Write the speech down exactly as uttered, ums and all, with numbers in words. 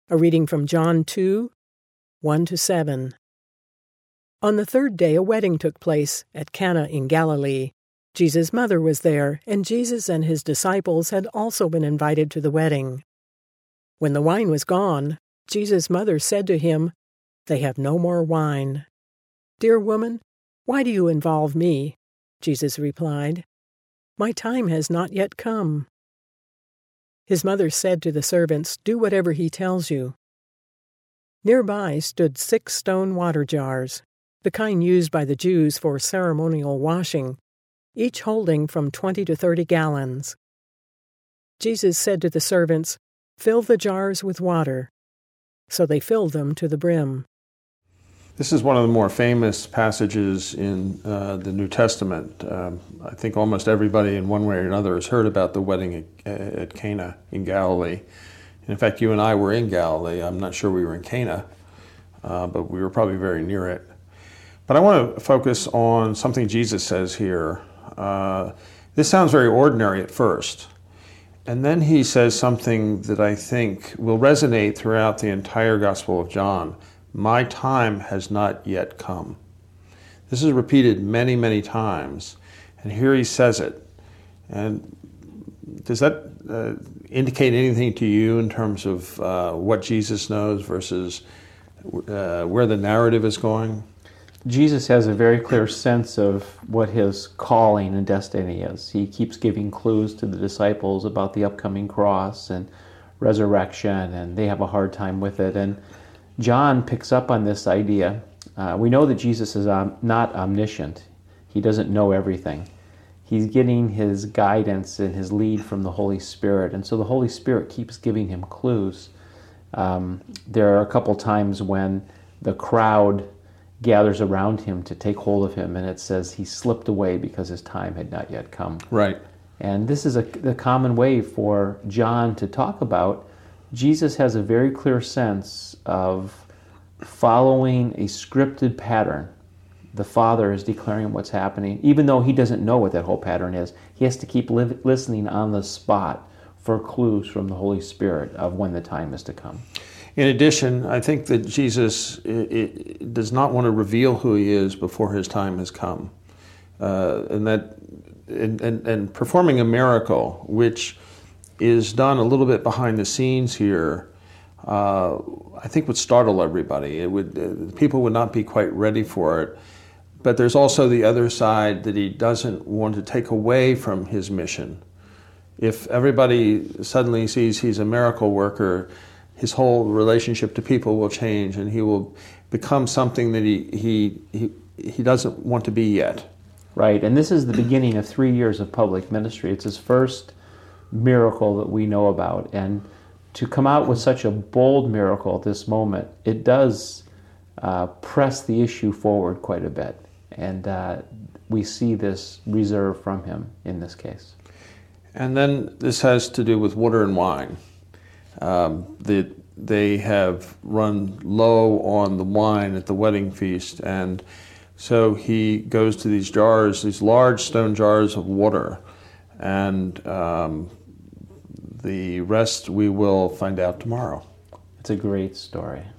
A reading from John two, one to seven. On the third day a wedding took place at Cana in Galilee. Jesus' mother was there, and Jesus and his disciples had also been invited to the wedding. When the wine was gone, Jesus' mother said to him, "They have no more wine." "Dear woman, why do you involve me?" Jesus replied, "My time has not yet come." His mother said to the servants, "Do whatever he tells you." Nearby stood six stone water jars, the kind used by the Jews for ceremonial washing, each holding from twenty to thirty gallons. Jesus said to the servants, "Fill the jars with water." So they filled them to the brim. This is one of the more famous passages in uh, the New Testament. Um, I think almost everybody in one way or another has heard about the wedding at, at Cana in Galilee. And in fact, you and I were in Galilee. I'm not sure we were in Cana, uh, but we were probably very near it. But I want to focus on something Jesus says here. Uh, this sounds very ordinary at first. And then he says something that I think will resonate throughout the entire Gospel of John. My time has not yet come. This is repeated many, many times. And here he says it. And does that uh, indicate anything to you in terms of uh, what Jesus knows versus uh, where the narrative is going? Jesus has a very clear sense of what his calling and destiny is. He keeps giving clues to the disciples about the upcoming cross and resurrection, and they have a hard time with it. And John picks up on this idea. Uh, we know that Jesus is um, not omniscient. He doesn't know everything. He's getting his guidance and his lead from the Holy Spirit, and so the Holy Spirit keeps giving him clues. Um, there are a couple times when the crowd gathers around him to take hold of him, and it says he slipped away because his time had not yet come. Right. And this is a, the common way for John to talk about. Jesus has a very clear sense of following a scripted pattern. The Father is declaring what's happening. Even though he doesn't know what that whole pattern is, he has to keep li- listening on the spot for clues from the Holy Spirit of when the time is to come. In addition, I think that Jesus it, it does not want to reveal who he is before his time has come. Uh, and that and, and, and performing a miracle, which is done a little bit behind the scenes here, uh, I think would startle everybody. It would uh, people would not be quite ready for it. But there's also the other side that he doesn't want to take away from his mission. If everybody suddenly sees he's a miracle worker, his whole relationship to people will change, and he will become something that he he he, he doesn't want to be yet. Right, and this is the beginning of three years of public ministry. It's his first miracle that we know about, and to come out with such a bold miracle at this moment, it does uh, press the issue forward quite a bit, and uh, we see this reserve from him in this case. And then this has to do with water and wine. Um, the, they have run low on the wine at the wedding feast, and so he goes to these jars, these large stone jars of water, and um, the rest we will find out tomorrow. It's a great story.